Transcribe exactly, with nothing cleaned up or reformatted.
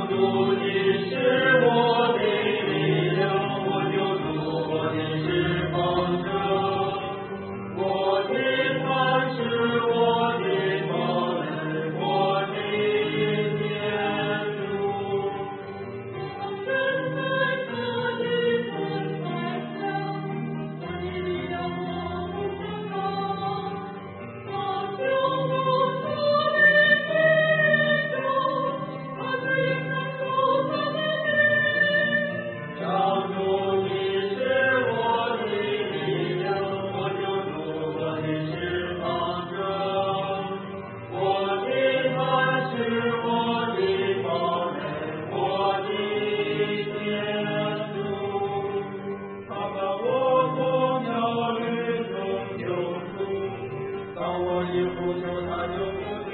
主，你是我的力量，我救主，我的释放者。我的磐石，我的宝人，我的天主。我在这里，我在这，我的力量我不可靠。我救我主的天主，他是应当受他的名。上主，你是我的力量，我救主，我的释放者。我的磐石，我的宝人，我的天主。他把我从鸟语中救出，当我一呼求，他就不